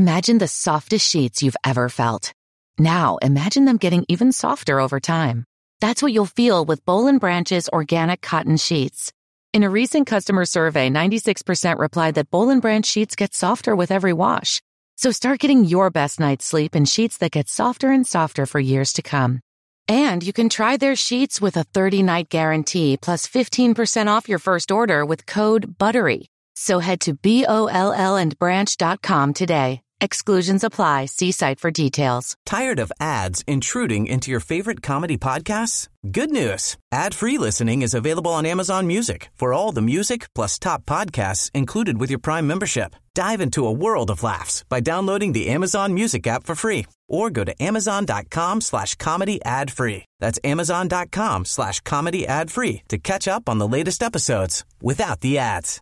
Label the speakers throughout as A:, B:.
A: Imagine the softest sheets you've ever felt. Now, imagine them getting even softer over time. That's what you'll feel with Boll & Branch's organic cotton sheets. In a recent customer survey, 96% replied that Boll & Branch sheets get softer with every wash. So start getting your best night's sleep in sheets that get softer and softer for years to come. And you can try their sheets with a 30-night guarantee plus 15% off your first order with code BUTTERY. So head to BOLLandbranch.com today. Exclusions apply. See site for details.
B: Tired of ads intruding into your favorite comedy podcasts? Good news. Ad-free listening is available on Amazon Music for all the music plus top podcasts included with your Prime membership. Dive into a world of laughs by downloading the Amazon Music app for free or go to amazon.com/comedy ad-free. That's amazon.com/comedy ad-free to catch up on the latest episodes without the ads.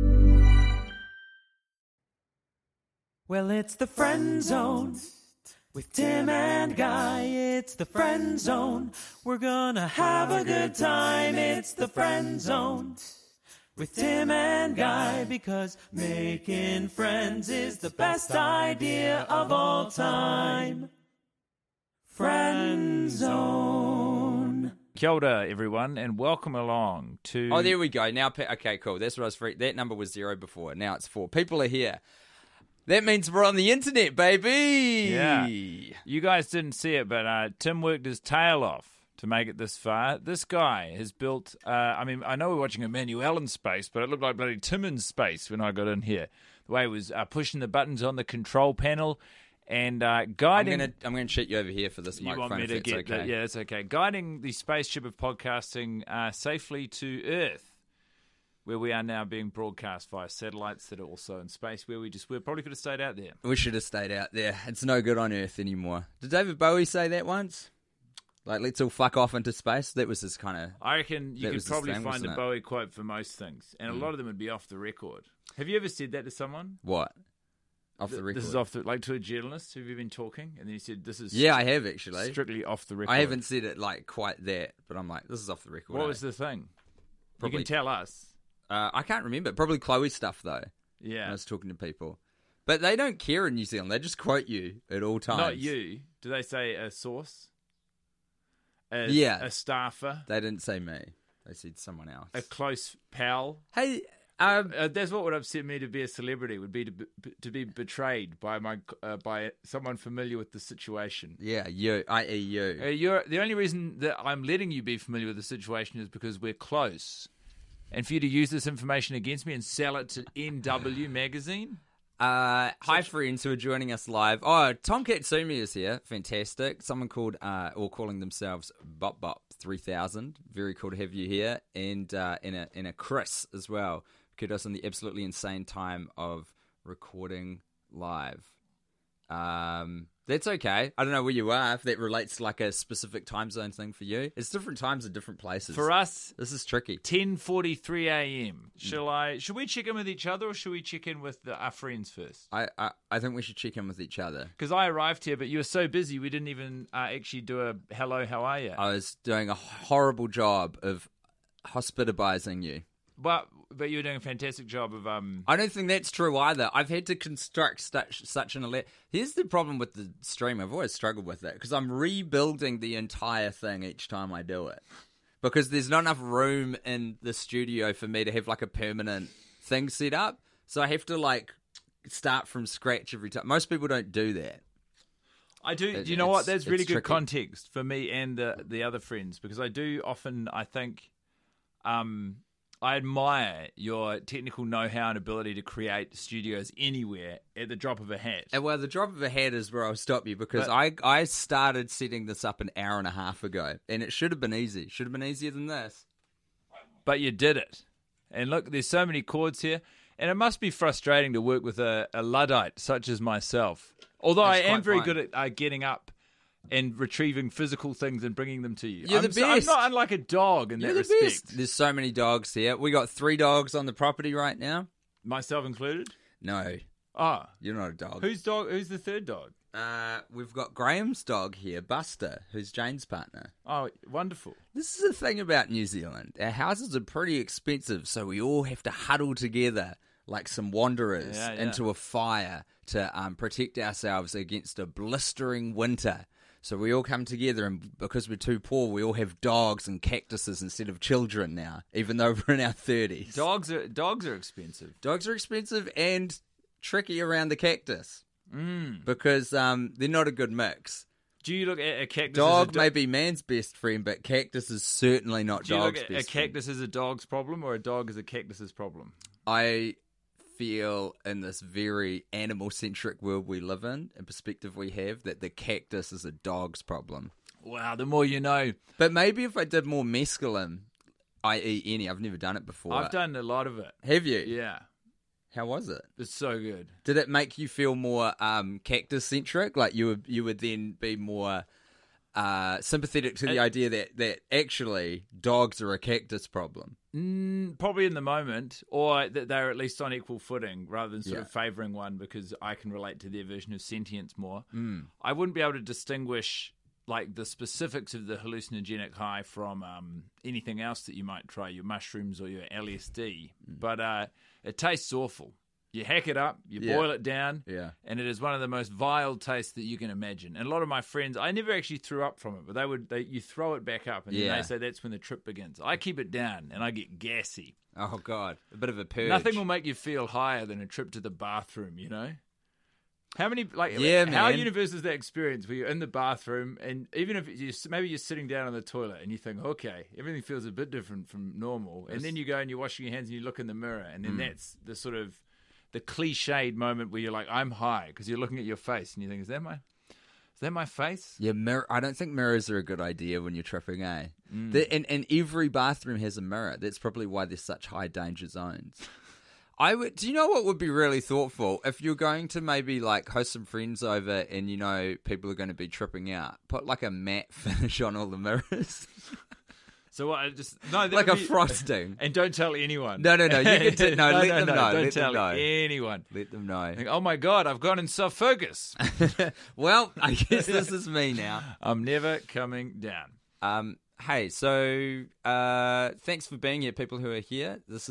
C: Well, it's the Friend Zone with Tim and Guy. It's the Friend Zone. We're gonna have a good time. It's the Friend Zone with Tim and Guy, because making friends is the best idea of all time. Friend Zone.
D: Kia ora, everyone, and welcome along to...
E: Oh, there we go. Now, okay, cool. That's what I was free. That number was 0 before. Now it's 4. People are here. That means we're on the internet, baby!
D: Yeah. You guys didn't see it, but Tim worked his tail off to make it this far. This guy has built... I know we're watching Emmanuel in space, but it looked like bloody Tim in space when I got in here. The way he was pushing the buttons on the control panel and guiding...
E: I'm going to shit you over here for this microphone,
D: want me to get
E: okay.
D: Yeah, it's okay. Guiding the spaceship of podcasting safely to Earth, where we are now being broadcast via satellites that are also in space, where we probably could have stayed out there.
E: We should have stayed out there. It's no good on Earth anymore. Did David Bowie say that once? Like, let's all fuck off into space? That was his kind of...
D: I reckon you could probably find a Bowie quote for most things, and a lot of them would be off the record. Have you ever said that to someone?
E: What? Off the record?
D: This is off the... Like, to a journalist, have you been talking? And then he said, this is...
E: Yeah, I have, actually.
D: Strictly off the record.
E: I haven't said it, like, quite that, but I'm like, this is off the record.
D: What was the thing?
E: Probably,
D: you can tell us.
E: I can't remember. Probably Chloe stuff, though.
D: Yeah.
E: When I was talking to people. But they don't care in New Zealand. They just quote you at all times.
D: Not you. Do they say a source?
E: Yeah.
D: A staffer?
E: They didn't say me. They said someone else.
D: A close pal?
E: Hey,
D: that's what would upset me to be a celebrity, would be to be betrayed by by someone familiar with the situation.
E: Yeah, you, i.e. you.
D: You're the only reason that I'm letting you be familiar with the situation is because we're close. And for you to use this information against me and sell it to NW Magazine?
E: Hi, friends who are joining us live. Oh, Tom Katsumi is here. Fantastic. Someone called, or calling themselves Bop Bop 3000. Very cool to have you here. And in a Chris as well. Kudos on the absolutely insane time of recording live. That's okay. I don't know where you are, if that relates to like a specific time zone thing for you. It's different times in different places.
D: For us,
E: this is tricky.
D: 10:43 a.m. Should we check in with each other, or should we check in with our friends first?
E: I think we should check in with each other.
D: Because I arrived here, but you were so busy, we didn't even actually do a hello, how are you?
E: I was doing a horrible job of hospitabizing you.
D: But you were doing a fantastic job of...
E: I don't think that's true either. I've had to construct such an... Here's the problem with the stream. I've always struggled with it, because I'm rebuilding the entire thing each time I do it. Because there's not enough room in the studio for me to have like a permanent thing set up. So I have to like start from scratch every time. Most people don't do that.
D: I do. You know what? That's really good context for me and the other friends, because I do often, I think... I admire your technical know-how and ability to create studios anywhere at the drop of a hat.
E: Well, the drop of a hat is where I'll stop you, because I started setting this up an hour and a half ago, and it should have been easy. Should have been easier than this.
D: But you did it. And look, there's so many chords here, and it must be frustrating to work with a Luddite such as myself. Although I am very good at getting up and retrieving physical things and bringing them to you.
E: You're the best.
D: I'm not unlike a dog in that respect.
E: Best. There's so many dogs here. We got 3 dogs on the property right now.
D: Myself included?
E: No.
D: Oh.
E: You're not a dog.
D: Who's the third dog?
E: We've got Graham's dog here, Buster, who's Jane's partner.
D: Oh, wonderful.
E: This is the thing about New Zealand. Our houses are pretty expensive, so we all have to huddle together like some wanderers
D: Yeah.
E: into a fire to protect ourselves against a blistering winter. So we all come together, and because we're too poor, we all have dogs and cactuses instead of children now, even though we're in our 30s.
D: Dogs are expensive.
E: Dogs are expensive and tricky around the cactus because they're not a good mix.
D: Do you look at a cactus?
E: Dog may be man's best friend, but cactus is certainly not
D: Do you
E: dog's
D: look at
E: best
D: a cactus as a dog's problem or a dog as a cactus's problem?
E: friend. I feel in this very animal-centric world we live in and perspective we have that the cactus is a dog's problem.
D: Wow, the more you know.
E: But maybe if I did more mescaline, i.e. any, I've never done it before.
D: I've done a lot of it.
E: Have you?
D: Yeah,
E: How was it?
D: it's so good.
E: Did it make you feel more cactus-centric? Like you would then be more sympathetic to the idea that actually dogs are a cactus problem?
D: Probably in the moment, or that they're at least on equal footing, rather than sort
E: Yeah.
D: of favouring one because I can relate to their version of sentience more. I wouldn't be able to distinguish like the specifics of the hallucinogenic high from anything else that you might try, your mushrooms or your LSD. But it tastes awful. You hack it up, you
E: Yeah.
D: boil it down,
E: Yeah.
D: and it is one of the most vile tastes that you can imagine. And a lot of my friends, I never actually threw up from it, but you throw it back up, and then
E: Yeah.
D: they say that's when the trip begins. I keep it down, and I get gassy.
E: Oh, God. A bit of a purge.
D: Nothing will make you feel higher than a trip to the bathroom, you know? How many,
E: Yeah,
D: how
E: man.
D: universal is that experience where you're in the bathroom and even if maybe you're sitting down on the toilet and you think, okay, everything feels a bit different from normal. And then you go and you're washing your hands and you look in the mirror and then that's the sort of the cliched moment where you're like, I'm high because you're looking at your face and you think, is that my face?
E: Yeah, I don't think mirrors are a good idea when you're tripping, eh? And every bathroom has a mirror. That's probably why there's such high danger zones. Do you know what would be really thoughtful? If you're going to maybe like host some friends over and you know people are going to be tripping out, put like a matte finish on all the mirrors.
D: So what? That
E: Like
D: would
E: a frosting.
D: And don't tell anyone.
E: No. You get to, no, let them know.
D: Don't
E: Let
D: tell
E: them know.
D: anyone.
E: Let them know.
D: Think, oh my God, I've gone in self-focus.
E: Well, I guess this is me now.
D: I'm never coming down.
E: Hey, so thanks for being here, people who are here. This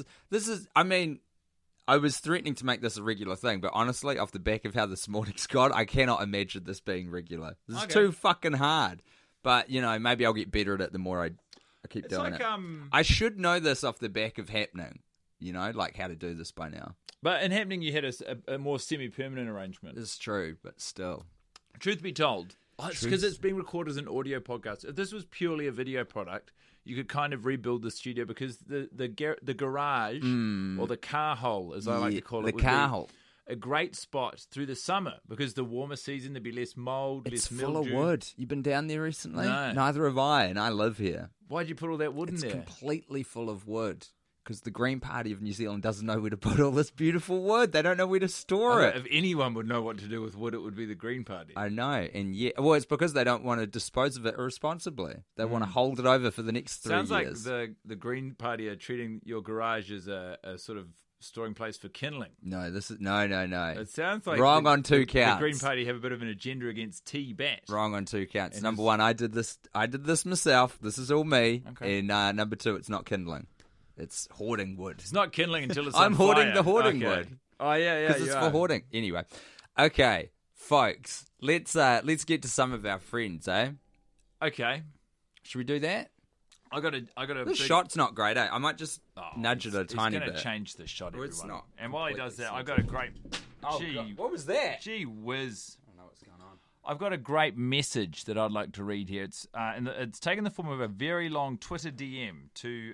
E: is. I mean, I was threatening to make this a regular thing, but honestly, off the back of how this morning's gone, I cannot imagine this being regular. This is too fucking hard. But you know, maybe I'll get better at it the more I keep doing it. I should know this off the back of happening. You know, like how to do this by now.
D: But in happening, you had a more semi-permanent arrangement.
E: It's true, but still.
D: Truth be told, because it's being recorded as an audio podcast. If this was purely a video product, you could kind of rebuild the studio because the garage or the car hole, as I like to call it,
E: the
D: would
E: car
D: be
E: hole.
D: a great spot through the summer because the warmer season there'd be less mold,
E: It's
D: less
E: full of
D: mildew.
E: wood. You've been down there recently?
D: No.
E: Neither have I, and I live here.
D: Why'd you put all that wood
E: It's
D: in there?
E: completely full of wood because the Green Party of New Zealand doesn't know where to put all this beautiful wood. They don't know where to store it.
D: If anyone would know what to do with wood, it would be the Green Party.
E: I know, and well, it's because they don't want to dispose of it irresponsibly. They want to hold it over for the next 3
D: Sounds
E: years.
D: like the Green Party are treating your garage as a sort of storing place for kindling.
E: No, this is no.
D: It sounds like
E: Wrong on two
D: the
E: counts.
D: Green Party have a bit of an agenda against T-Bat.
E: Wrong on two counts.
D: And
E: Number
D: just-
E: one, I did this myself. This is all me.
D: Okay.
E: And number two, it's not kindling. It's hoarding wood.
D: It's not kindling until it's
E: I'm
D: on
E: hoarding
D: fire.
E: the hoarding
D: Okay.
E: wood.
D: Oh yeah,
E: Because
D: you
E: it's
D: are.
E: for hoarding. Anyway, okay, folks, let's get to some of our friends, eh?
D: Okay,
E: Should we do that?
D: I got a
E: This
D: big-
E: shot's not great, eh? I might just nudge it a tiny
D: He's
E: bit.
D: going to change the shot,
E: Oh,
D: everyone.
E: it's not
D: And while he does
E: completely
D: that, I've got a great.
E: Oh,
D: gee,
E: God. What was that?
D: gee whiz!
E: I don't know what's going on.
D: I've got a great message that I'd like to read here. It's it's taken the form of a very long Twitter DM to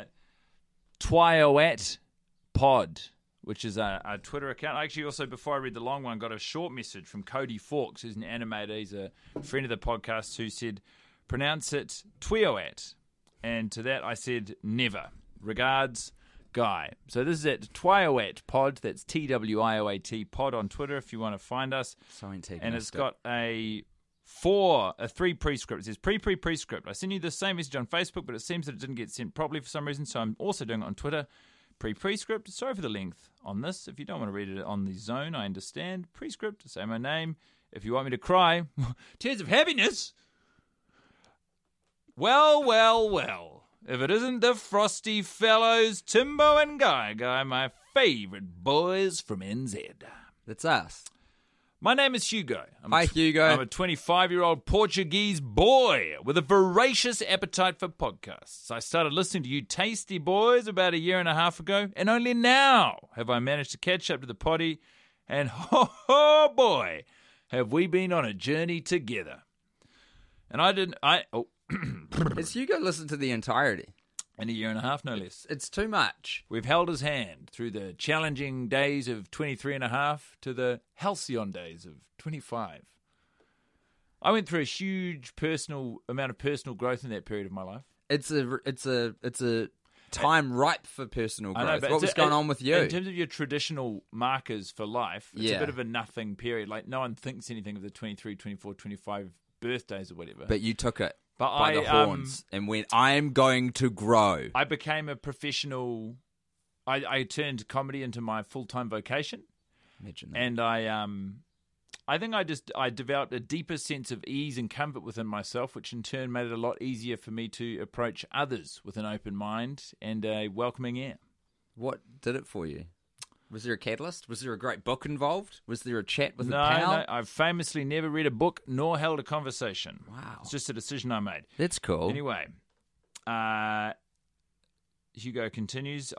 D: Twioat Pod, which is a Twitter account. I actually also, before I read the long one, got a short message from Cody Fawkes, who's an animator. He's a friend of the podcast, who said, pronounce it Twioat. And to that I said, never. Regards, Guy. So this is at Twioat Pod. That's TWIOAT Pod on Twitter if you want to find us.
E: So antique.
D: And it's got a 3 prescript. It says prescript. I sent you the same message on Facebook, but it seems that it didn't get sent properly for some reason, so I'm also doing it on Twitter. Prescript. Sorry for the length on this. If you don't want to read it on the zone, I understand. Prescript. Say my name. If you want me to cry, tears of happiness. Well. If it isn't the Frosty Fellows, Timbo and Guy, my favorite boys from NZ.
E: That's us.
D: My name is Hugo.
E: Hi, Hugo.
D: I'm a 25-year-old Portuguese boy with a voracious appetite for podcasts. I started listening to you tasty boys about a year and a half ago, and only now have I managed to catch up to the potty, and ho boy, have we been on a journey together. And
E: Has Hugo listened to the entirety?
D: In a year and a half, no less.
E: It's too much.
D: We've held his hand through the challenging days of 23 and a half to the halcyon days of 25. I went through a huge amount of personal growth in that period of my life.
E: It's a time ripe for personal growth.
D: I know, but
E: what was going on with you?
D: In terms of your traditional markers for life, it's a
E: Yeah.
D: bit of a nothing period. Like, no one thinks anything of the 23, 24, 25 birthdays or whatever.
E: But you took it
D: But
E: by the horns and went, I'm going to grow.
D: I became a professional. I turned comedy into my full-time vocation.
E: Imagine that.
D: And I think I developed a deeper sense of ease and comfort within myself, which in turn made it a lot easier for me to approach others with an open mind and a welcoming ear.
E: What did it for you? Was there a catalyst? Was there a great book involved? Was there a chat with
D: No,
E: a pal?
D: no, I've famously never read a book nor held a conversation.
E: Wow.
D: It's just a decision I made.
E: That's cool.
D: Anyway, Hugo continues.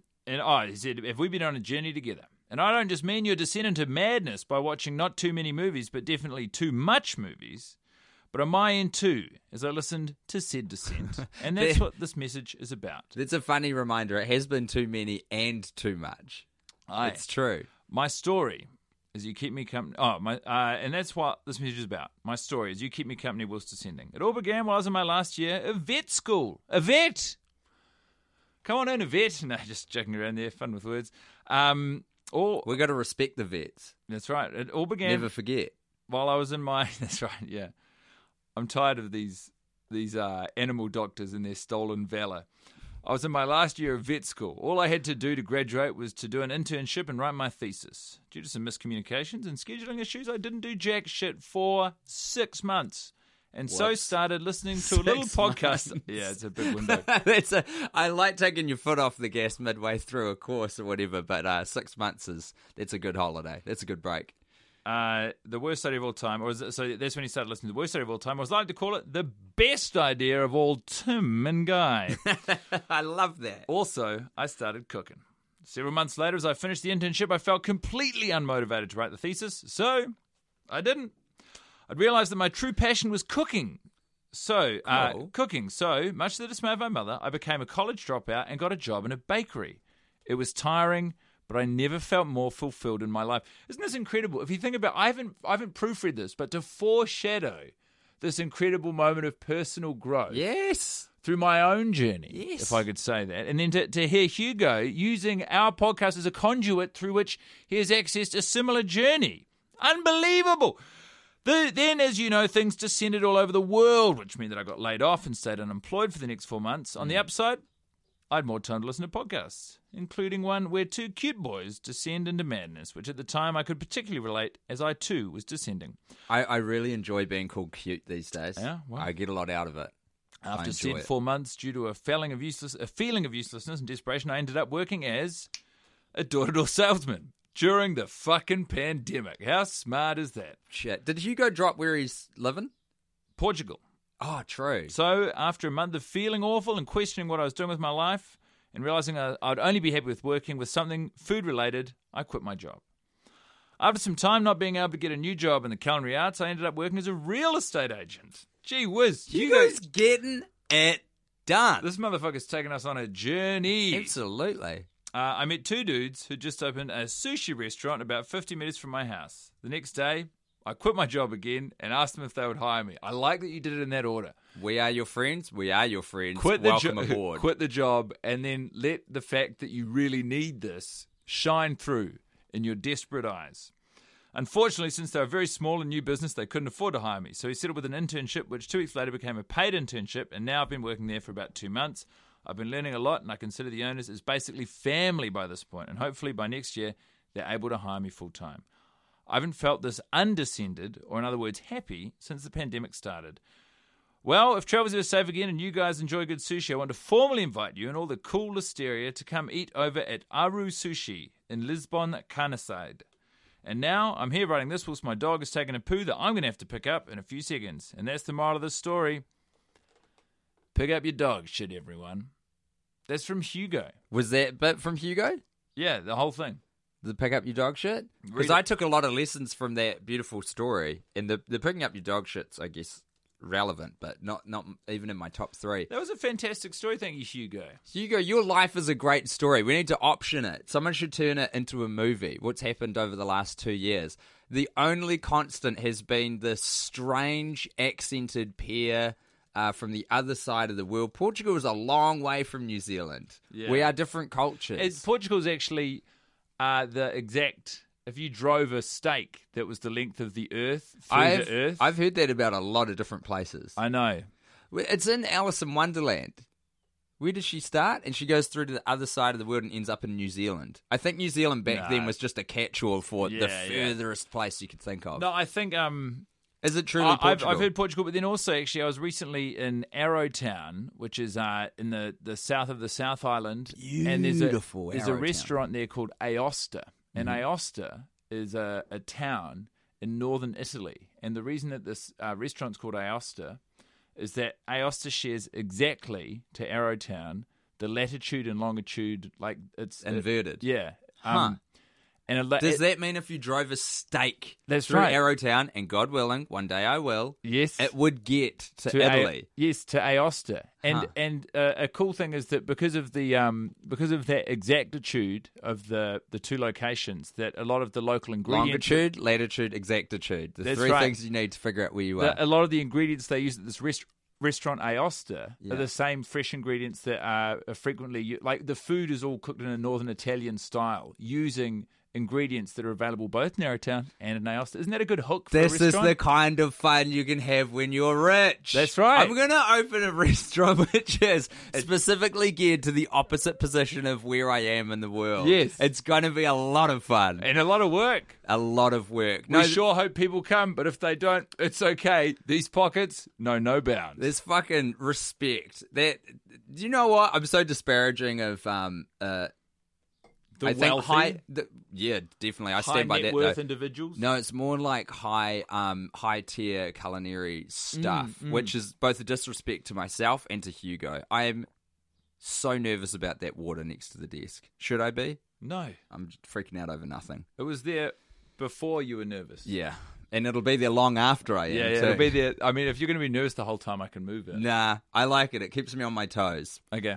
D: He said, have we been on a journey together? And I don't just mean your descent into madness by watching not too many movies, but definitely too much movies. But on my end too, as I listened to said descent. And that's what this message is about.
E: That's a funny reminder. It has been too many and too much. It's true.
D: My story is you keep me company. And that's what this message is about. My story is you keep me company whilst descending. It all began while I was in my last year of vet school. A vet! Come on in, a vet. No, just joking around there. Fun with words.
E: We've got to respect the vets.
D: That's right. It all began
E: Never forget.
D: while I was in my... That's right, yeah. I'm tired of these animal doctors and their stolen valor. I was in my last year of vet school. All I had to do to graduate was to do an internship and write my thesis. Due to some miscommunications and scheduling issues, I didn't do jack shit for 6 months. And so started listening to a little podcast.
E: Months.
D: Yeah, it's a big window.
E: I like taking your foot off the gas midway through a course or whatever, but 6 months that's a good holiday. That's a good break.
D: The worst study of all time, so that's when he started listening to the worst study of all time. I was like to call it the best idea of all Tim and Guy.
E: I love that.
D: Also, I started cooking. Several months later, as I finished the internship, I felt completely unmotivated to write the thesis, so I didn't. I'd realised that my true passion was cooking. Cooking. So, much to the dismay of my mother, I became a college dropout and got a job in a bakery. It was tiring, but I never felt more fulfilled in my life. Isn't this incredible? If you think about, I haven't proofread this, but to foreshadow this incredible moment of personal growth.
E: Yes.
D: Through my own journey,
E: yes,
D: if I could say that. And then to hear Hugo using our podcast as a conduit through which he has accessed a similar journey. Unbelievable. Then, as you know, things descended all over the world, which meant that I got laid off and stayed unemployed for the next 4 months. On the upside, I had more time to listen to podcasts, including one where two cute boys descend into madness, which at the time I could particularly relate as I too was descending.
E: I really enjoy being called cute these days.
D: Yeah, well,
E: I get a lot out of it.
D: After said 4 months, due to a feeling of uselessness and desperation, I ended up working as a door-to-door salesman during the fucking pandemic. How smart is that?
E: Shit. Did Hugo drop where he's living?
D: Portugal.
E: Oh, true.
D: So after a month of feeling awful and questioning what I was doing with my life and realising I'd only be happy with working with something food-related, I quit my job. After some time not being able to get a new job in the culinary arts, I ended up working as a real estate agent. Gee whiz.
E: Hugo's getting it done.
D: This motherfucker's taking us on a journey.
E: Absolutely.
D: I met two dudes who just opened a sushi restaurant about 50 minutes from my house. The next day, I quit my job again and asked them if they would hire me. I like that you did it in that order.
E: We are your friends. We are your friends.
D: Welcome
E: aboard.
D: Quit the job and then let the fact that you really need this shine through in your desperate eyes. Unfortunately, since they were a very small and new business, they couldn't afford to hire me. So he settled with an internship, which 2 weeks later became a paid internship, and now I've been working there for about 2 months. I've been learning a lot, and I consider the owners as basically family by this point, and hopefully by next year, they're able to hire me full-time. I haven't felt this undescended, or in other words, happy, since the pandemic started. Well, if travels are safe again and you guys enjoy good sushi, I want to formally invite you and all the cool Listeria to come eat over at Aru Sushi in Lisbon, Carneside. And now I'm here writing this whilst my dog is taking a poo that I'm going to have to pick up in a few seconds. And that's the moral of the story. Pick up your dog shit, everyone. That's from Hugo.
E: Was that bit from Hugo?
D: Yeah, the whole thing.
E: The pick up your dog shit? Because I took a lot of lessons from that beautiful story. And the picking up your dog shit's, I guess, relevant, but not even in my top 3.
D: That was a fantastic story. Thank you, Hugo.
E: Hugo, your life is a great story. We need to option it. Someone should turn it into a movie. What's happened over the last 2 years? The only constant has been this strange accented pair from the other side of the world. Portugal is a long way from New Zealand.
D: Yeah.
E: We are different cultures.
D: Portugal's actually the exact... If you drove a steak that was the length of the earth through the earth...
E: I've heard that about a lot of different places.
D: I know.
E: It's in Alice in Wonderland. Where does she start? And she goes through to the other side of the world and ends up in New Zealand. I think New Zealand back then was just a catch-all for the furthest place you could think of.
D: No, I think...
E: Is it truly Portugal?
D: I've heard Portugal, but then also, actually, I was recently in Arrowtown, which is in the south of the South Island.
E: Beautiful.
D: And there's a restaurant there called Aosta. And Aosta is a town in northern Italy. And the reason that this restaurant's called Aosta is that Aosta shares exactly to Arrowtown the latitude and longitude, like it's
E: inverted.
D: Yeah. And
E: does that mean if you drove a steak through
D: right.
E: Arrowtown, and God willing, one day I will,
D: yes,
E: it would get to Italy?
D: Yes, to Aosta. And a cool thing is that because of that exactitude of the two locations, that a lot of the local ingredients...
E: Longitude, latitude, exactitude. The three things you need to figure out where you are.
D: A lot of the ingredients they use at this restaurant Aosta are the same fresh ingredients that are frequently... Like, the food is all cooked in a northern Italian style, using... ingredients that are available both in Arrowtown and in Aosta. Isn't that a good hook for a restaurant?
E: This is the kind of fun you can have when you're rich.
D: That's right.
E: I'm going to open a restaurant which is specifically geared to the opposite position of where I am in the world.
D: Yes.
E: It's going to be a lot of fun.
D: And a lot of work.
E: A lot of work.
D: We sure hope people come, but if they don't, it's okay. These pockets, no bounds.
E: There's fucking respect. Do you know what? I'm so disparaging of...
D: I
E: think definitely. I stand by that.
D: High net worth individuals.
E: No, it's more like high tier culinary stuff, which is both a disrespect to myself and to Hugo. I am so nervous about that water next to the desk. Should I be?
D: No,
E: I'm freaking out over nothing.
D: It was there before you were nervous.
E: Yeah, and it'll be there long after I am.
D: Yeah,
E: too.
D: It'll be there. I mean, if you're going to be nervous the whole time, I can move it.
E: Nah, I like it. It keeps me on my toes.
D: Okay.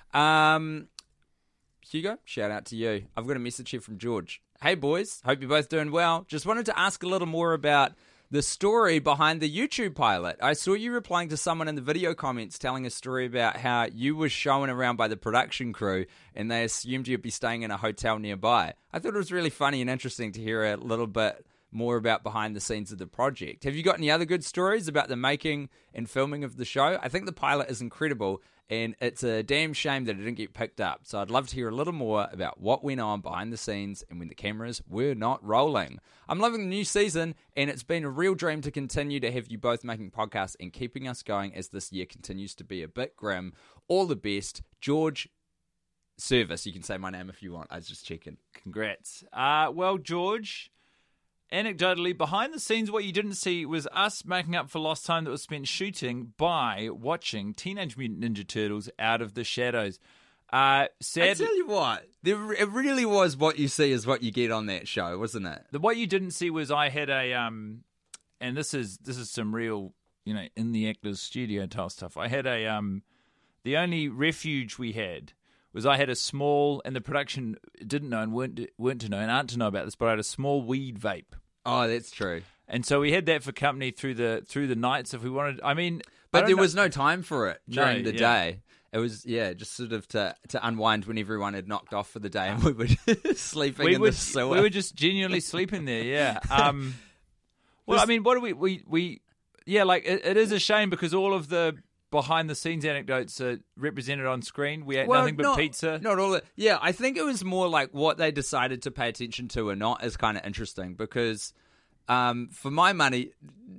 E: Hugo, shout out to you. I've got a message here from George. Hey boys, hope you're both doing well. Just wanted to ask a little more about the story behind the YouTube pilot. I saw you replying to someone in the video comments telling a story about how you were shown around by the production crew and they assumed you'd be staying in a hotel nearby. I thought it was really funny and interesting to hear a little bit more about behind the scenes of the project. Have you got any other good stories about the making and filming of the show? I think the pilot is incredible, and it's a damn shame that it didn't get picked up. So I'd love to hear a little more about what went on behind the scenes and when the cameras were not rolling. I'm loving the new season, and it's been a real dream to continue to have you both making podcasts and keeping us going as this year continues to be a bit grim. All the best, George Service. You can say my name if you want. I was just checking.
D: Congrats. Well, George... Anecdotally, behind the scenes, what you didn't see was us making up for lost time that was spent shooting by watching Teenage Mutant Ninja Turtles Out of the Shadows.
E: I tell you what, it really was what you see is what you get on that show, wasn't it?
D: What you didn't see was I had a, and this is some real, in the actor's studio type stuff. I had a, the only refuge we had was I had a small, and the production didn't know and weren't to know and aren't to know about this, but I had a small weed vape.
E: Oh, that's true.
D: And so we had that for company through the nights if we wanted. I mean,
E: but there was no time for it during the day. It was just sort of to unwind when everyone had knocked off for the day and we were sleeping in the sewer.
D: We were just genuinely sleeping there. Yeah. Well, I mean, what do we it is a shame because all of the behind-the-scenes anecdotes are represented on screen. We ate nothing but pizza.
E: Not all. Yeah, I think it was more like what they decided to pay attention to or not is kind of interesting because, for my money,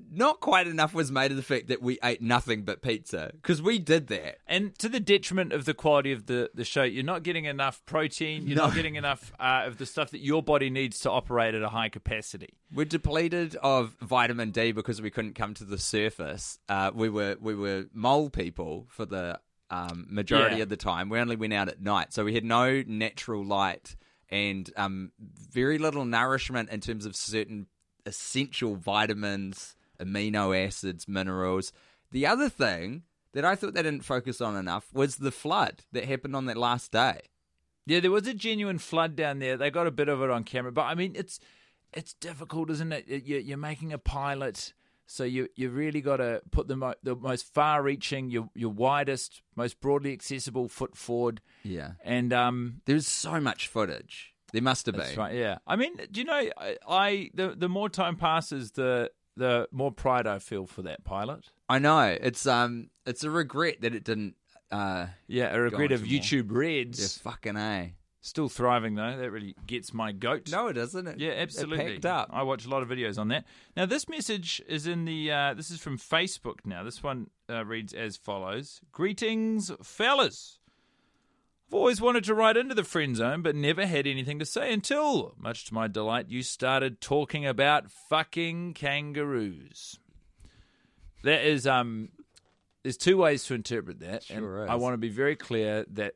E: not quite enough was made of the fact that we ate nothing but pizza, because we did that.
D: And to the detriment of the quality of the show, you're not getting enough protein. You're not getting enough of the stuff that your body needs to operate at a high capacity.
E: We're depleted of vitamin D because we couldn't come to the surface. We were mole people for the majority of the time. We only went out at night, so we had no natural light and very little nourishment in terms of certain essential vitamins, amino acids, minerals. The other thing that I thought they didn't focus on enough was the flood that happened on that last day.
D: Yeah, there was a genuine flood down there. They got a bit of it on camera, but I mean, it's difficult, isn't it? You're making a pilot, so you really got to put the most far-reaching, your widest, most broadly accessible foot forward.
E: Yeah,
D: and
E: there's so much footage. There must have been.
D: That's right. Yeah, I mean, do you know? The more time passes, the more pride I feel for that pilot.
E: I know it's a regret that it didn't.
D: A regret of YouTube Reds.
E: Yeah, fucking A.
D: Still thriving though. That really gets my goat.
E: No, it isn't.
D: Yeah, absolutely.
E: It packed up.
D: I watch a lot of videos on that. Now, this message is in the. This is from Facebook. Now, this one reads as follows: Greetings, fellas. I've always wanted to write into the friend zone, but never had anything to say until, much to my delight, you started talking about fucking kangaroos. That is, there's two ways to interpret that.
E: Sure
D: and
E: is.
D: I want to be very clear that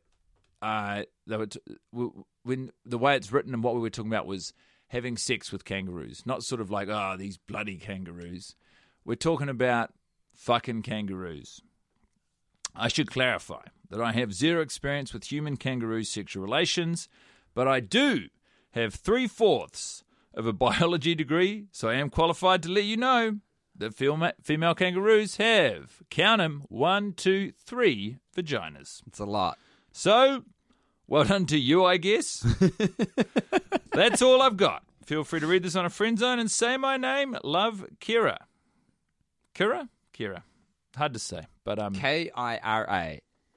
D: when the way it's written and what we were talking about was having sex with kangaroos, not sort of like, these bloody kangaroos. We're talking about fucking kangaroos. I should clarify that I have zero experience with human kangaroo sexual relations, but I do have 3/4 of a biology degree, so I am qualified to let you know that female kangaroos have, count them, 1, 2, 3 vaginas.
E: It's a lot.
D: So, well done to you, I guess. That's all I've got. Feel free to read this on a friend zone and say my name. Love, Kira. Kira? Hard to say, but
E: Kira.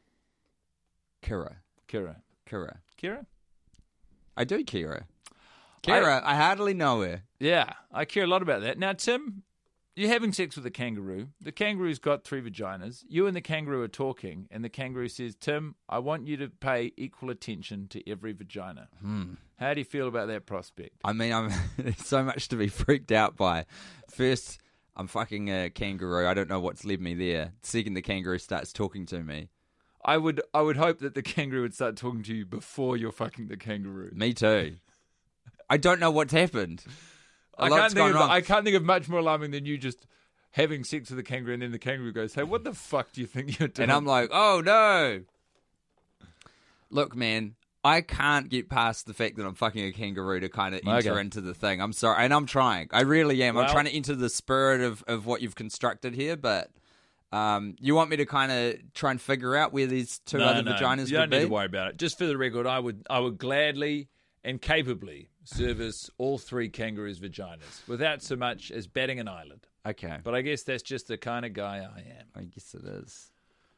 D: Kira?
E: I do, Kira. I hardly know her.
D: Yeah, I care a lot about that. Now, Tim, you're having sex with a kangaroo. The kangaroo's got 3 vaginas. You and the kangaroo are talking, and the kangaroo says, Tim, I want you to pay equal attention to every vagina. How do you feel about that prospect?
E: I mean, there's so much to be freaked out by. First, I'm fucking a kangaroo. I don't know what's led me there. Second, the kangaroo starts talking to me.
D: I would hope that the kangaroo would start talking to you before you're fucking the kangaroo.
E: Me too. I don't know what's happened.
D: I can't think of much more alarming than you just having sex with the kangaroo and then the kangaroo goes, hey, what the fuck do you think you're doing?
E: And I'm like, oh no. Look, man, I can't get past the fact that I'm fucking a kangaroo to kind of enter into the thing. I'm sorry. And I'm trying. I really am. I'm trying to enter the spirit of what you've constructed here, but you want me to kind of try and figure out where these two other vaginas would be?
D: You don't need to worry about it. Just for the record, I would gladly and capably service all 3 kangaroos' vaginas without so much as batting an eyelid.
E: Okay.
D: But I guess that's just the kind of guy I am.
E: I guess it is.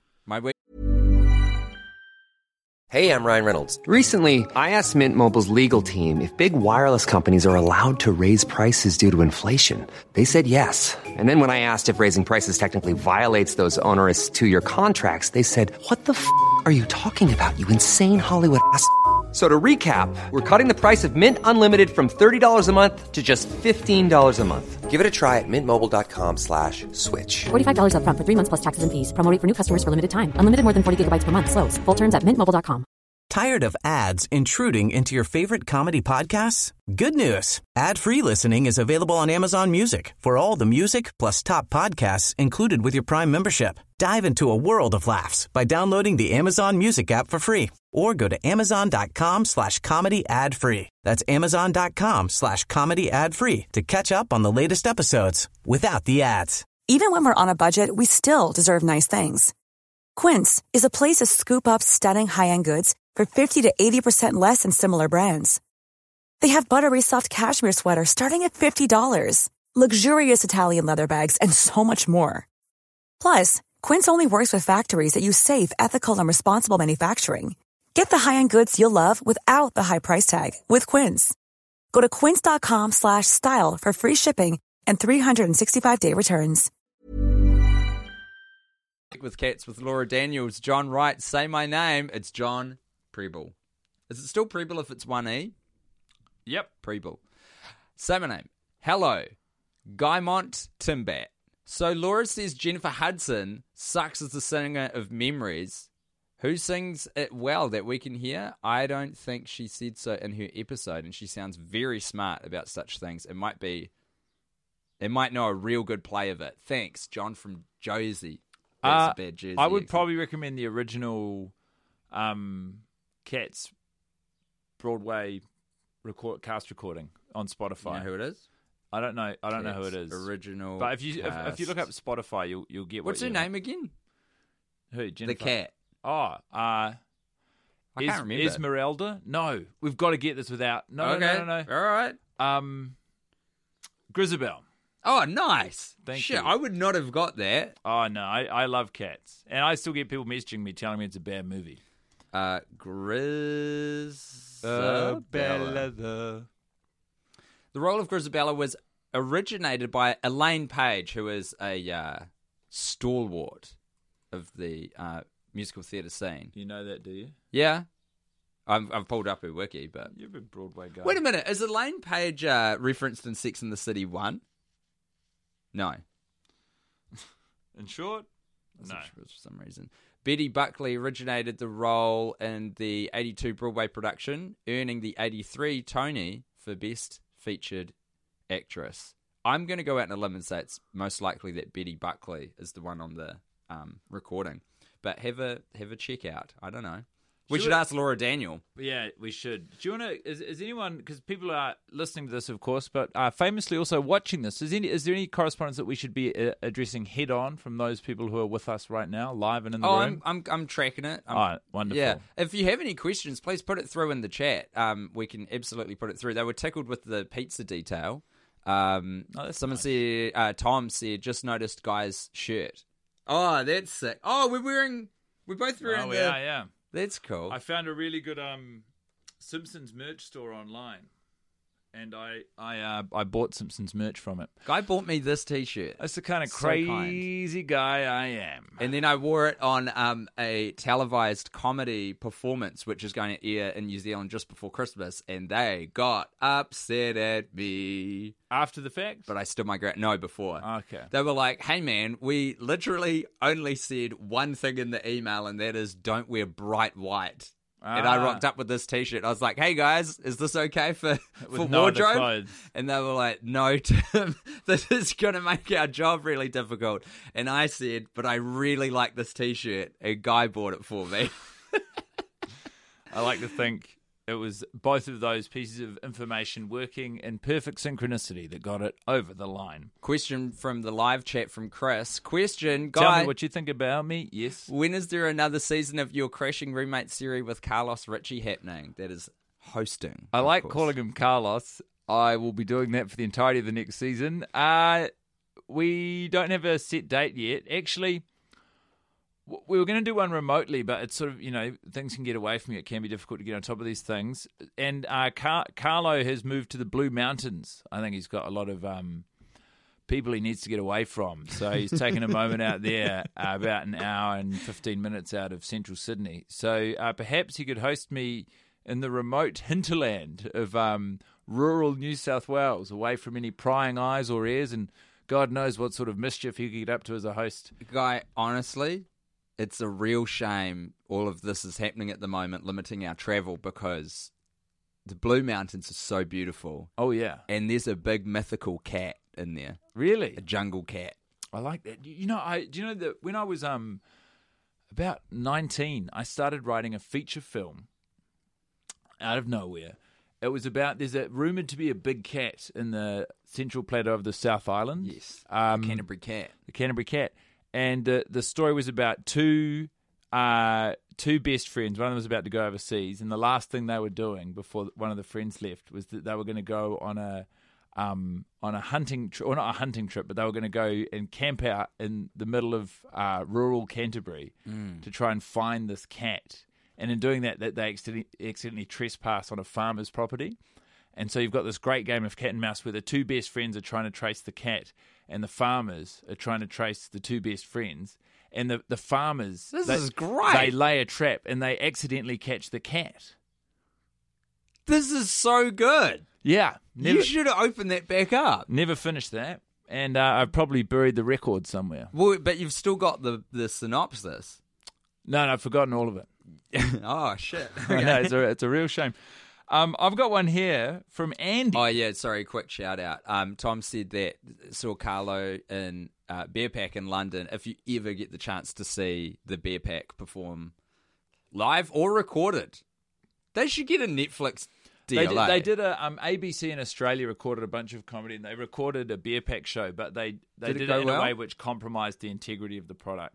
F: Hey, I'm Ryan Reynolds. Recently, I asked Mint Mobile's legal team if big wireless companies are allowed to raise prices due to inflation. They said yes. And then when I asked if raising prices technically violates those onerous 2-year contracts, they said, what the f*** are you talking about, you insane Hollywood ass f- So to recap, we're cutting the price of Mint Unlimited from $30 a month to just $15 a month. Give it a try at mintmobile.com/switch.
G: $45 up front for 3 months plus taxes and fees. Promo rate for new customers for limited time. Unlimited more than 40 gigabytes per month. Slows full terms at mintmobile.com.
B: Tired of ads intruding into your favorite comedy podcasts? Good news. Ad-free listening is available on Amazon Music for all the music plus top podcasts included with your Prime membership. Dive into a world of laughs by downloading the Amazon Music app for free or go to amazon.com/comedy ad-free. That's amazon.com/comedy ad-free to catch up on the latest episodes without the ads.
H: Even when we're on a budget, we still deserve nice things. Quince is a place to scoop up stunning high-end goods for 50 to 80% less than similar brands. They have buttery soft cashmere sweaters starting at $50, luxurious Italian leather bags, and so much more. Plus, Quince only works with factories that use safe, ethical, and responsible manufacturing. Get the high-end goods you'll love without the high price tag with Quince. Go to quince.com/style for free shipping and 365-day returns.
E: With Cats with Laura Daniels, John Wright, Say My Name. It's John Preble. Is it still Preble if it's one E?
D: Yep.
E: Preble. Say My Name. Hello. Guymont Timbat. So Laura says Jennifer Hudson sucks as the singer of Memories. Who sings it well that we can hear? I don't think she said so in her episode, and she sounds very smart about such things. It might know a real good play of it. Thanks, John from Jersey. That's a bad Jersey
D: I would
E: accent.
D: probably recommend the original Cats Broadway cast recording on Spotify.
E: You know who it is?
D: I don't know. I don't know who it is.
E: Original.
D: But if you look up Spotify, you'll get
E: What's her name again?
D: Who? Jennifer?
E: The cat.
D: Oh,
E: I can't remember.
D: Esmeralda? No, we've got to get this without. No.
E: All right.
D: Grisabelle.
E: Oh, nice.
D: Thank
E: you.
D: you.
E: I would not have got that.
D: Oh no, I love Cats, and I still get people messaging me telling me it's a bad movie.
E: Grisabella. The role of Grisabella was originated by Elaine Page, who is a stalwart of the musical theatre scene.
D: You know that, do you?
E: Yeah. I've pulled up her wiki, but...
D: You're a big Broadway guy.
E: Wait a minute, is Elaine Page referenced in Sex and the City 1? No.
D: In short? No.
E: For some reason. Betty Buckley originated the role in the 82 Broadway production, earning the 83 Tony for Best Featured Actress. I'm going to go out on a limb and say it's most likely that Betty Buckley is the one on the recording. But have a check out. I don't know. We should ask Laura Daniel.
D: Yeah, we should. Do you want to? Is anyone? Because people are listening to this, of course, but famously also watching this. Is there any correspondence that we should be addressing head on from those people who are with us right now, live and in the room?
E: I'm tracking it.
D: All right, wonderful.
E: Yeah. If you have any questions, please put it through in the chat. We can absolutely put it through. They were tickled with the pizza detail. Someone
D: nice.
E: said, Tom said, just noticed Guy's shirt. Oh, that's sick. Oh, we're both wearing
D: Oh, yeah.
E: That's cool.
D: I found a really good Simpsons merch store online, and I bought Simpsons merch from it.
E: Guy bought me this T-shirt.
D: That's the kind of
E: So
D: crazy guy I am.
E: And then I wore it on a televised comedy performance, which is going to air in New Zealand just before Christmas, and they got upset at me.
D: After the fact?
E: But I stood my ground. No, before.
D: Okay.
E: They were like, hey man, we literally only said one thing in the email, and that is don't wear bright white. And I rocked up with this T-shirt. I was like, hey guys, is this okay for
D: no other
E: wardrobe?
D: clothes.
E: And they were like, no, Tim, this is going to make our job really difficult. And I said, but I really like this T-shirt. A guy bought it for me.
D: I like to think it was both of those pieces of information working in perfect synchronicity that got it over the line.
E: Question from the live chat from Chris. Question, Guy.
D: Tell me what you think about me. Yes.
E: When is there another season of your Crashing Roommate series with Carlos Ritchie happening? That is hosting.
D: I like
E: course.
D: calling him Carlos. I will be doing that for the entirety of the next season. We don't have a set date yet. Actually, we were going to do one remotely, but it's sort of, things can get away from you. It can be difficult to get on top of these things. And Carlo has moved to the Blue Mountains. I think he's got a lot of people he needs to get away from. So he's taken a moment out there, about an hour and 15 minutes out of central Sydney. So perhaps he could host me in the remote hinterland of rural New South Wales, away from any prying eyes or ears, and God knows what sort of mischief he could get up to as a host.
E: Guy, honestly, it's a real shame all of this is happening at the moment, limiting our travel, because the Blue Mountains are so beautiful.
D: Oh, yeah.
E: And there's a big mythical cat in there.
D: Really?
E: A jungle cat.
D: I like that. Do you know that when I was about 19, I started writing a feature film out of nowhere. It was about, there's rumoured to be a big cat in the central plateau of the South Island.
E: Yes, the Canterbury cat.
D: The Canterbury cat. And the story was about two best friends. One of them was about to go overseas, and the last thing they were doing before one of the friends left was that they were going to go on a hunting trip, or not a hunting trip, but they were going to go and camp out in the middle of rural Canterbury to try and find this cat. And in doing that they accidentally trespass on a farmer's property. And so you've got this great game of cat and mouse where the two best friends are trying to trace the cat and the farmers are trying to trace the two best friends. And the farmers...
E: This is great.
D: They lay a trap and they accidentally catch the cat.
E: This is so good.
D: Yeah.
E: You should have opened that back up.
D: Never finished that. And I've probably buried the record somewhere.
E: Well, but you've still got the synopsis.
D: No, I've forgotten all of it.
E: Oh, shit.
D: I know, it's a real shame. I've got one here from Andy.
E: Oh, yeah, sorry, quick shout out. Tom said that saw Carlo in Beer Pack in London. If you ever get the chance to see the Beer Pack perform live or recorded, they should get a Netflix deal.
D: They did a ABC in Australia recorded a bunch of comedy, and they recorded a Beer Pack show, but they did it in a way which compromised the integrity of the product.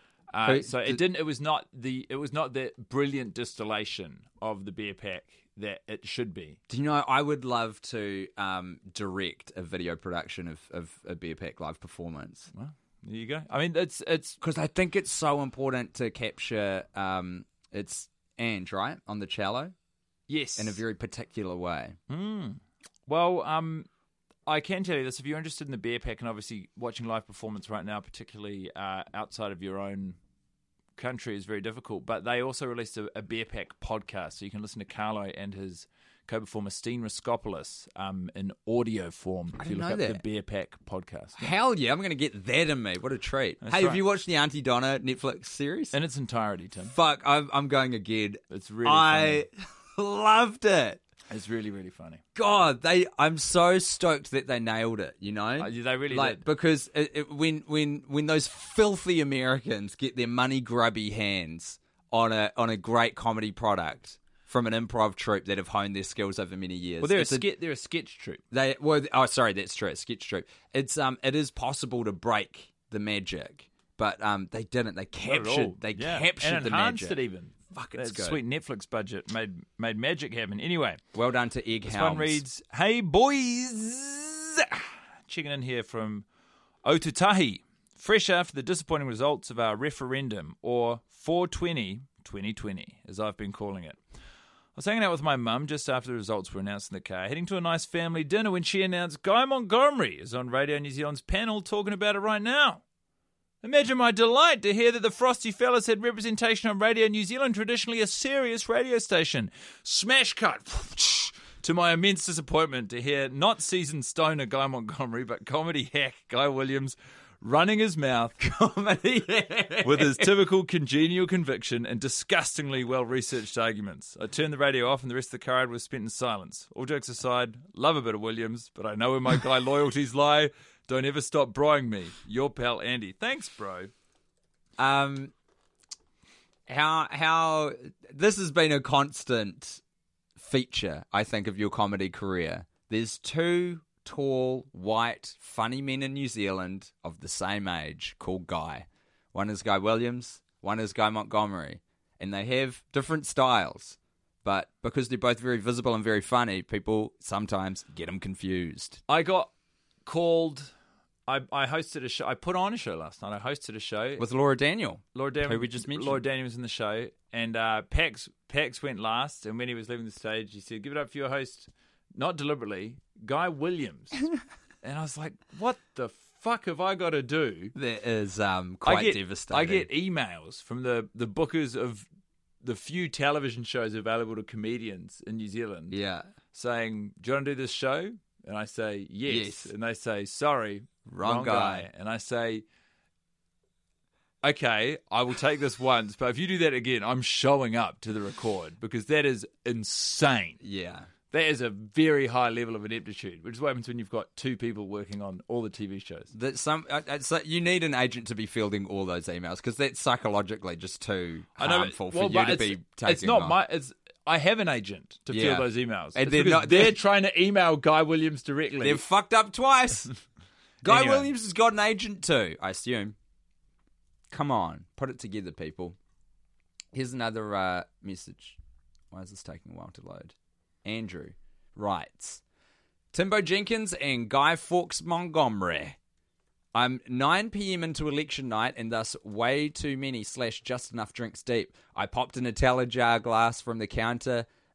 D: It was not the brilliant distillation of the Beer Pack that it should be.
E: Do you know, I would love to direct a video production of a Beer Pack live performance.
D: Well, there you go. I mean, it's
E: because I think it's so important to capture. It's Ange, right, on the cello.
D: Yes,
E: in a very particular way.
D: Well, I can tell you this: if you're interested in the Beer Pack, and obviously watching live performance right now, particularly outside of your own country, is very difficult. But they also released a Beer Pack podcast, so you can listen to Carlo and his co-performer Steen Raskopoulos in audio form. If you look up the Beer Pack podcast,
E: hell yeah, I'm going to get that in me. What a treat!
D: That's
E: hey,
D: right.
E: Have you watched the Auntie Donna Netflix series
D: in its entirety, Tim?
E: Fuck, I'm going again.
D: It's really funny.
E: Loved it.
D: It's really, really funny.
E: God, I'm so stoked that they nailed it, you know?
D: They really did.
E: Because when those filthy Americans get their money grubby hands on a great comedy product from an improv troupe that have honed their skills over many years.
D: Well, they're a sketch troupe.
E: That's true, a sketch troupe. It is possible to break the magic, but they didn't. They captured
D: and
E: the
D: enhanced
E: magic.
D: it even.
E: Fuck, it's good.
D: Sweet Netflix budget made magic happen. Anyway,
E: well done to Egg
D: this
E: Helms.
D: one reads, "Hey boys, checking in here from Otutahi, fresh after the disappointing results of our referendum, or 420 2020, as I've been calling it. I was hanging out with my mum just after the results were announced in the car, heading to a nice family dinner when she announced Guy Montgomery is on Radio New Zealand's panel talking about it right now. Imagine my delight to hear that the Frosty Fellas had representation on Radio New Zealand, traditionally a serious radio station. Smash cut. To my immense disappointment to hear not seasoned stoner Guy Montgomery, but comedy hack Guy Williams running his mouth with his typical congenial conviction and disgustingly well-researched arguments. I turned the radio off and the rest of the car ride was spent in silence. All jokes aside, love a bit of Williams, but I know where my Guy loyalties lie. Don't ever stop broing me. Your pal Andy. Thanks, bro.
E: How this has been a constant feature, I think, of your comedy career. There's two tall, white, funny men in New Zealand of the same age called Guy. One is Guy Williams, one is Guy Montgomery. And they have different styles. But because they're both very visible and very funny, people sometimes get them confused.
D: I got called... I hosted a show. I put on a show last night. I hosted a show
E: with Laura Daniel.
D: Laura Daniel,
E: who we just mentioned.
D: Laura Daniel was in the show, and Pax went last. And when he was leaving the stage, he said, "Give it up for your host," not deliberately, Guy Williams. And I was like, "What the fuck have I got to do?"
E: That is quite devastating.
D: I get emails from the bookers of the few television shows available to comedians in New Zealand.
E: Yeah,
D: saying, "Do you want to do this show?" And I say, yes. And they say, sorry, wrong guy. And I say, okay, I will take this once, but if you do that again, I'm showing up to the record because that is insane.
E: Yeah.
D: That is a very high level of ineptitude, which is what happens when you've got two people working on all the TV shows.
E: You need an agent to be fielding all those emails because that's psychologically just too harmful for you to be taking
D: It's not
E: on.
D: I have an agent to field those emails.
E: And
D: they're trying to email Guy Williams directly.
E: They've fucked up twice. Guy
D: Anyway.
E: Williams has got an agent too, I assume. Come on, put it together, people. Here's another message. Why is this taking a while to load? Andrew writes, Timbo Jenkins and Guy Fawkes Montgomery. I'm 9 p.m. into election night and thus way too many / just enough drinks deep. I popped an Nutella jar glass from the counter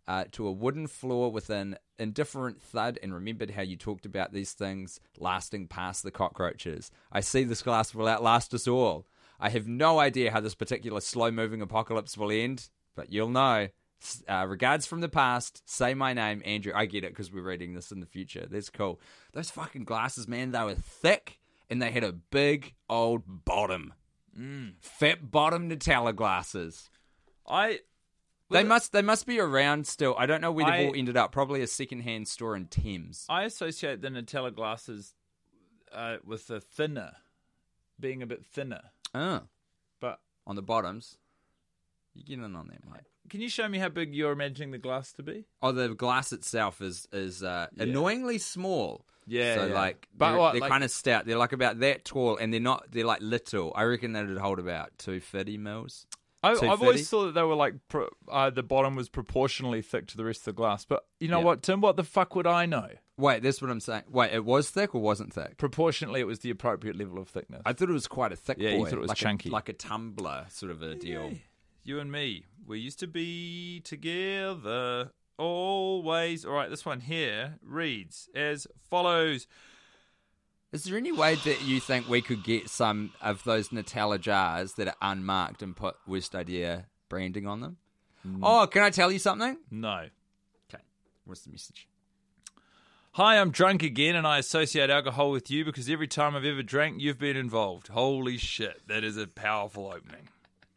E: to a wooden floor with an indifferent thud, and remembered how you talked about these things lasting past the cockroaches. I see this glass will outlast us all. I have no idea how this particular slow-moving apocalypse will end, but you'll know. Regards from the past. Say my name, Andrew. I get it because we're reading this in the future. That's cool. Those fucking glasses, man, they were thick and they had a big old bottom. Fat bottom Nutella glasses. They must be around still. I don't know where they've all ended up. Probably a secondhand store in Thames.
D: I associate the Nutella glasses with the thinner, being a bit thinner.
E: Oh.
D: But
E: on the bottoms. You get in on that, mate.
D: Can you show me how big you're imagining the glass to be?
E: Oh, the glass itself is annoyingly small.
D: Yeah.
E: So,
D: yeah. But
E: they're
D: what, like,
E: kind of stout. They're like about that tall, and they're like little. I reckon that would hold about 250 mils.
D: I've always thought that they were like, the bottom was proportionally thick to the rest of the glass. But you know what, Tim? What the fuck would I know?
E: Wait, that's what I'm saying. Wait, it was thick or wasn't thick?
D: Proportionally, it was the appropriate level of thickness.
E: I thought it was quite a thick boy.
D: Yeah, you thought it was
E: like
D: chunky.
E: like a tumbler sort of a deal.
D: Yeah. You and me, we used to be together always. All right, this one here reads as follows.
E: Is there any way that you think we could get some of those Nutella jars that are unmarked and put Worst Idea branding on them? Oh, can I tell you something?
D: No.
E: Okay. What's the message?
D: Hi, I'm drunk again, and I associate alcohol with you because every time I've ever drank, you've been involved. Holy shit, that is a powerful opening.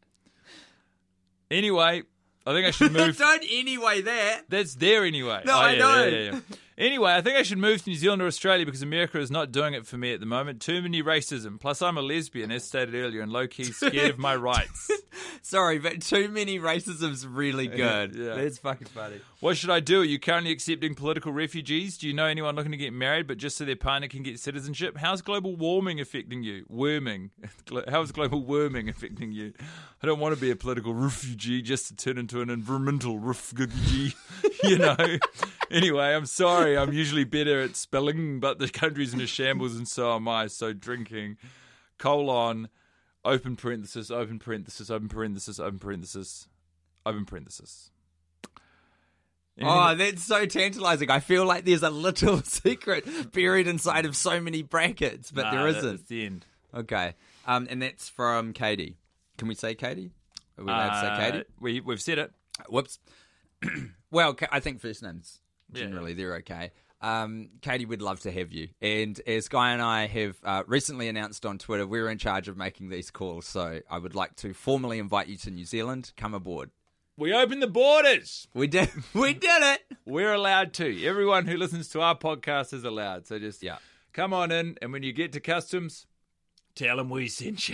D: Anyway, I think I should move.
E: Don't anyway that.
D: That's there anyway.
E: No, I know.
D: Yeah. Anyway, I think I should move to New Zealand or Australia because America is not doing it for me at the moment. Too many racism. Plus, I'm a lesbian, as stated earlier, and low-key scared of my rights.
E: Sorry, but too many racism's really good.
D: Yeah.
E: That's fucking funny.
D: What should I do? Are you currently accepting political refugees? Do you know anyone looking to get married, but just so their partner can get citizenship? How's global warming affecting you? Worming. How's global worming affecting you? I don't want to be a political refugee just to turn into an environmental refugee, you know. Anyway, I'm sorry. I'm usually better at spelling, but the country's in a shambles and so am I. So drinking, open parenthesis, open parenthesis, open parenthesis, open parenthesis, open parenthesis.
E: Oh, that's so tantalizing. I feel like there's a little secret buried inside of so many brackets, but there isn't.
D: That's the end.
E: Okay. And that's from Katie. Can we say Katie? Are we allowed to say Katie?
D: We've said it.
E: Whoops. Well, I think first names, generally, they're okay. Katie would love to have you. And as Guy and I have recently announced on Twitter, we're in charge of making these calls. So I would like to formally invite you to New Zealand. Come aboard.
D: We opened the borders.
E: We did it.
D: We're allowed to. Everyone who listens to our podcast is allowed. So just come on in. And when you get to customs, tell them we sent you.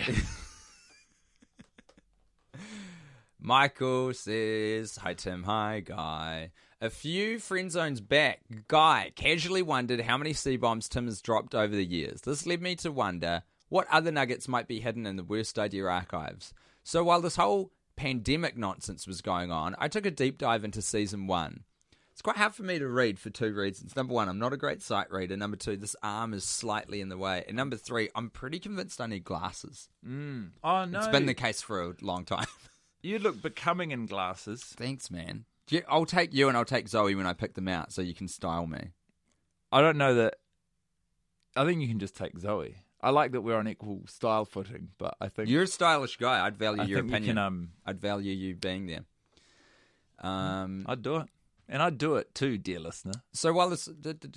E: Michael says, hi Tim, hi Guy. A few friend zones back, Guy casually wondered how many C-bombs Tim has dropped over the years. This led me to wonder what other nuggets might be hidden in the Worst Idea archives. So while this whole pandemic nonsense was going on, I took a deep dive into Season 1. It's quite hard for me to read for two reasons. Number one, I'm not a great sight reader. Number two, this arm is slightly in the way. And number three, I'm pretty convinced I need glasses.
D: Oh, no.
E: It's been the case for a long time.
D: You look becoming in glasses.
E: Thanks, man. I'll take you and I'll take Zoe when I pick them out so you can style me.
D: I don't know that. I think you can just take Zoe. I like that we're on equal style footing, but I think...
E: You're a stylish guy. I'd value your opinion.
D: Can,
E: I'd value you being there.
D: I'd do it. And I'd do it too, dear listener.
E: So while this...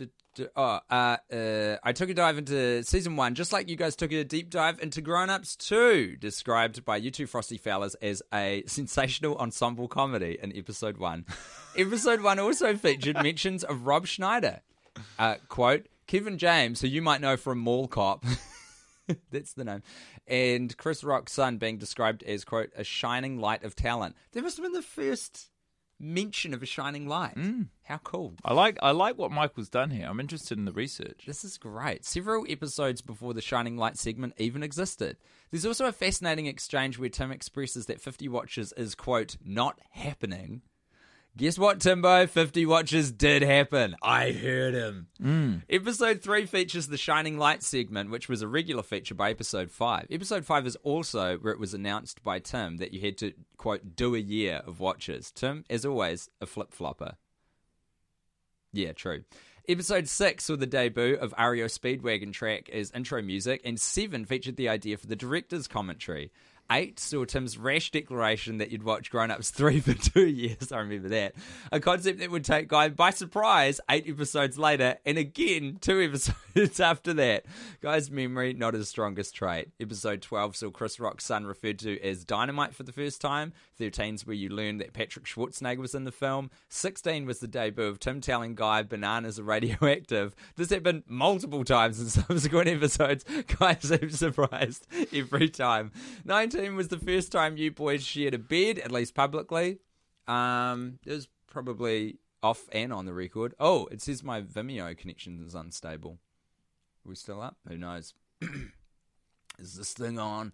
E: I took a dive into Season 1, just like you guys took a deep dive into Grown Ups 2, described by you two frosty fellas as a sensational ensemble comedy in Episode 1. Episode 1 also featured mentions of Rob Schneider. Quote, Kevin James, who you might know from Mall Cop, that's the name, and Chris Rock's son being described as, quote, a shining light of talent. That must have been the first mention of a shining light. How cool.
D: I like what Michael's done here. I'm interested in the research.
E: This is great. Several episodes before the Shining Light segment even existed. There's also a fascinating exchange where Tim expresses that 50 Watches is, quote, not happening. Guess what, Timbo? 50 watches did happen. I heard him. Episode 3 features the Shining Light segment, which was a regular feature by Episode 5. Episode 5 is also where it was announced by Tim that you had to, quote, do a year of watches. Tim, as always, a flip-flopper. Yeah, true. Episode 6 saw the debut of REO Speedwagon track as intro music, and 7 featured the idea for the director's commentary. 8 saw Tim's rash declaration that you'd watch Grown Ups 3 for 2 years. I remember that. A concept that would take Guy by surprise 8 episodes later, and again 2 episodes after that. Guy's memory, not his strongest trait. Episode 12 saw Chris Rock's son referred to as Dynamite for the first time. 13's where you learned that Patrick Schwarzenegger was in the film. 16 was the debut of Tim telling Guy bananas are radioactive. This happened multiple times in subsequent episodes. Guy seems surprised every time. 19 was the first time you boys shared a bed, at least publicly. It was probably off and on the record. Oh, it says my Vimeo connection is unstable. Are we still up? Who knows? Is this thing on?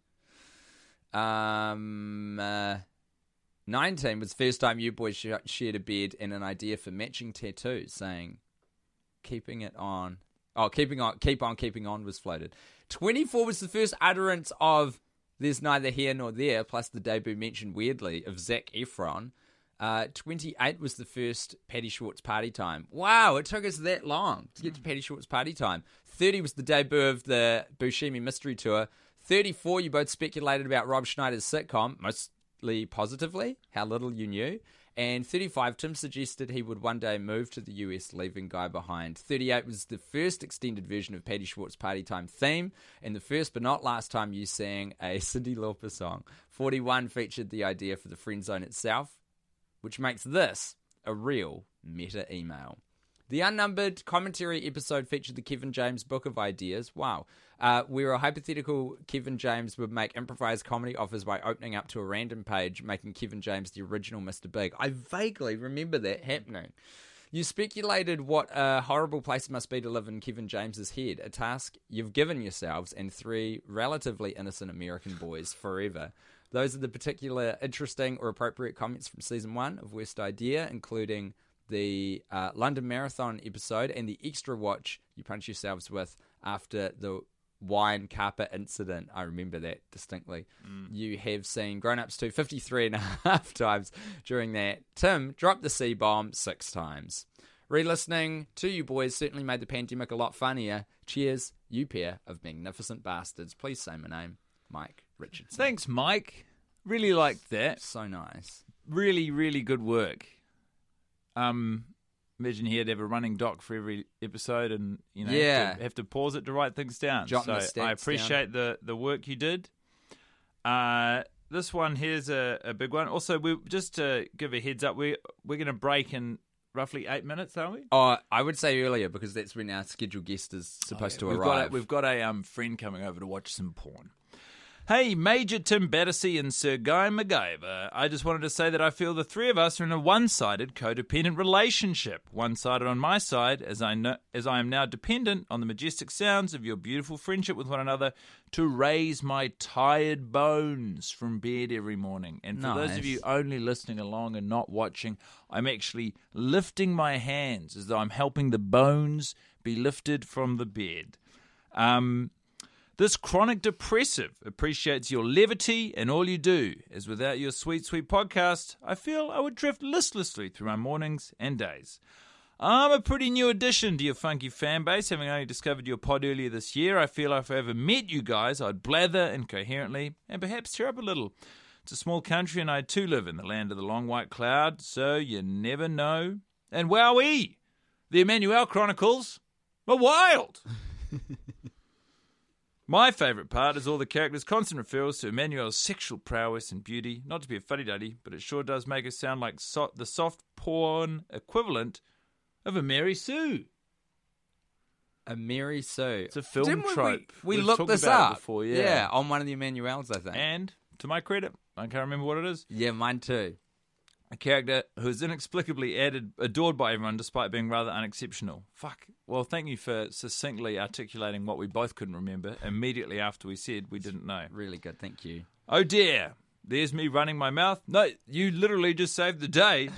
E: 19 was the first time you boys shared a bed and an idea for matching tattoos, saying, keep on was floated. 24 was the first utterance of There's Neither Here Nor There, plus the debut mentioned weirdly of Zac Efron. 28 was the first Patty Schwartz Party Time. Wow, it took us that long to get to Patty Schwartz Party Time. 30 was the debut of the Buscemi Mystery Tour. 34, you both speculated about Rob Schneider's sitcom, mostly positively, How Little You Knew. And 35, Tim suggested he would one day move to the US, leaving Guy behind. 38 was the first extended version of Patty Schwartz Party Time theme, and the first but not last time you sang a Cyndi Lauper song. 41 featured the idea for the Friend Zone itself, which makes this a real meta email. The unnumbered commentary episode featured the Kevin James Book of Ideas. Wow. Where a hypothetical Kevin James would make improvised comedy offers by opening up to a random page, making Kevin James the original Mr. Big. I vaguely remember that happening. You speculated what a horrible place it must be to live in Kevin James's head, a task you've given yourselves and 3 relatively innocent American boys forever. Those are the particular interesting or appropriate comments from Season 1 of Worst Idea, including the London Marathon episode and the extra watch you punch yourselves with after the wine carpet incident. I remember that distinctly. You have seen Grown Ups 2 53.5 times during that. Tim dropped the C-bomb 6 times. Re-listening to you boys certainly made the pandemic a lot funnier. Cheers, you pair of magnificent bastards. Please say my name, Mike Richardson.
D: Thanks, Mike. Really liked that.
E: So nice.
D: Really, really good work. Imagine he had to have a running doc for every episode, and have to pause it to write things down.
E: Jotting
D: so
E: the stats
D: I appreciate
E: down.
D: the work you did. This one here's a big one. Also, we just to give a heads up, we're going to break in roughly 8 minutes, are we?
E: Oh, I would say earlier because that's when our scheduled guest is supposed to arrive.
D: We've got a friend coming over to watch some porn. Hey, Major Tim Battersea and Sir Guy MacGyver. I just wanted to say that I feel the 3 of us are in a one-sided codependent relationship. One-sided on my side, as I am now dependent on the majestic sounds of your beautiful friendship with one another to raise my tired bones from bed every morning. And for those of you only listening along and not watching, I'm actually lifting my hands as though I'm helping the bones be lifted from the bed. This chronic depressive appreciates your levity and all you do, as without your sweet, sweet podcast, I feel I would drift listlessly through my mornings and days. I'm a pretty new addition to your funky fan base, having only discovered your pod earlier this year. I feel if I ever met you guys, I'd blather incoherently and perhaps tear up a little. It's a small country and I too live in the land of the long white cloud, so you never know. And wowee! The Emmanuel Chronicles are wild! My favourite part is all the characters' constant referrals to Emmanuel's sexual prowess and beauty. Not to be a fuddy-duddy, but it sure does make it sound like the soft porn equivalent of a Mary Sue.
E: A Mary Sue.
D: It's a film trope.
E: We
D: We've
E: looked
D: talked
E: this
D: about
E: up.
D: it before, yeah.
E: On one of the Emmanuels, I think.
D: And, to my credit, I can't remember what it is.
E: Yeah, mine too.
D: A character who is inexplicably adored by everyone despite being rather unexceptional. Fuck. Well, thank you for succinctly articulating what we both couldn't remember immediately after we said we didn't know.
E: Really good, thank you.
D: Oh dear. There's me running my mouth. No, you literally just saved the day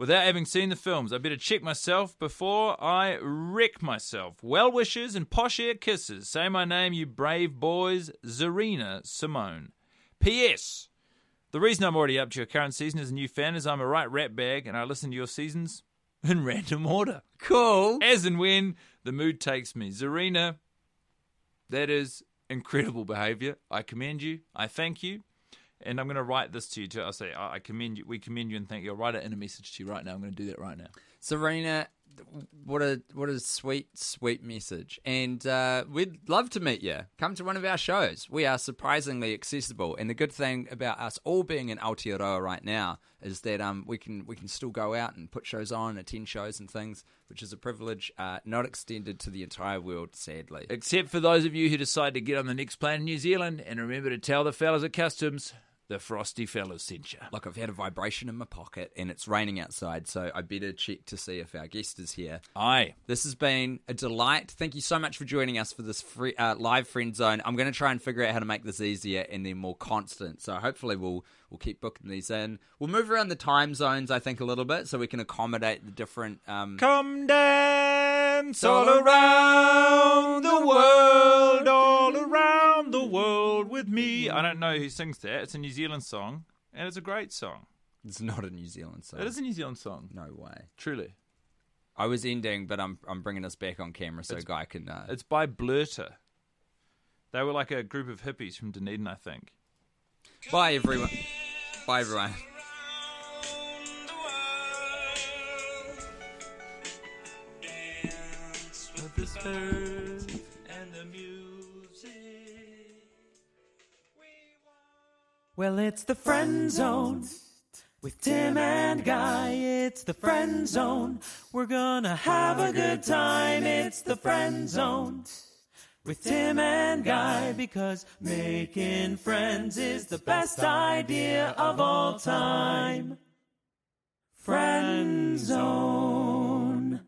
D: Without having seen the films, I better check myself before I wreck myself. Well wishes and posh air kisses. Say my name, you brave boys. Zarina Simone. P.S. The reason I'm already up to your current season as a new fan is I'm a right rat bag and I listen to your seasons in random order.
E: Cool.
D: As and when the mood takes me. Zarina, that is incredible behaviour. I commend you. I thank you. And I'm going to write this to you too. I'll say, I commend you. We commend you and thank you. I'll write it in a message to you right now. I'm going to do that right now.
E: Serena, what a sweet message. And we'd love to meet you. Come to one of our shows. We are surprisingly accessible. And the good thing about us all being in Aotearoa right now is that we can still go out and put shows on, attend shows and things, which is a privilege not extended to the entire world, sadly.
D: Except for those of you who decide to get on the next plane in New Zealand. And remember to tell the fellas at customs, the frosty fellas sent you.
E: Look, I've had a vibration in my pocket and it's raining outside, so I better check to see if our guest is here.
D: Aye.
E: This has been a delight. Thank you so much for joining us for this free, live Friend Zone. I'm going to try and figure out how to make this easier and then more constant. So hopefully we'll keep booking these in. We'll move around the time zones, I think, a little bit so we can accommodate the different...
D: Come dance all around the world, all around the world with me. I don't know who sings that. It's a New Zealand song, and it's a great song.
E: It's not a New Zealand song.
D: It is a New Zealand song.
E: No way.
D: Truly.
E: I was ending, but I'm bringing us back on camera so Guy can...
D: It's by Blurter. They were like a group of hippies from Dunedin, I think.
E: Bye, everyone. Bye, everyone.
C: This earth and the music. Well, it's the Friend Zone with Tim and Guy. It's the Friend Zone. We're gonna have a good time. It's the Friend Zone with Tim and Guy, because making friends is the best idea of all time. Friend Zone.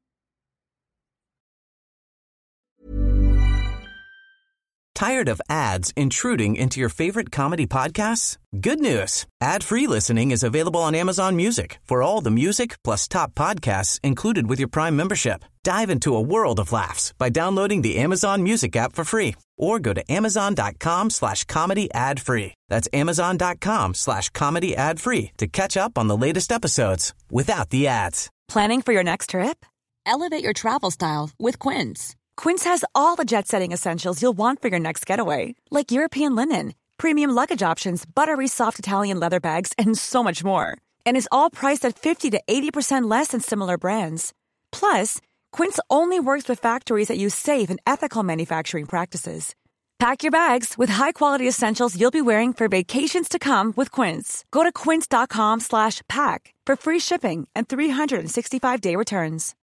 B: Tired of ads intruding into your favorite comedy podcasts? Good news. Ad-free listening is available on Amazon Music for all the music plus top podcasts included with your Prime membership. Dive into a world of laughs by downloading the Amazon Music app for free or go to amazon.com/comedy ad-free. That's amazon.com/comedy ad-free to catch up on the latest episodes without the ads.
H: Planning for your next trip?
G: Elevate your travel style with Quince.
H: Quince has all the jet-setting essentials you'll want for your next getaway, like European linen, premium luggage options, buttery soft Italian leather bags, and so much more. And is all priced at 50 to 80% less than similar brands. Plus, Quince only works with factories that use safe and ethical manufacturing practices. Pack your bags with high-quality essentials you'll be wearing for vacations to come with Quince. Go to quince.com/pack for free shipping and 365-day returns.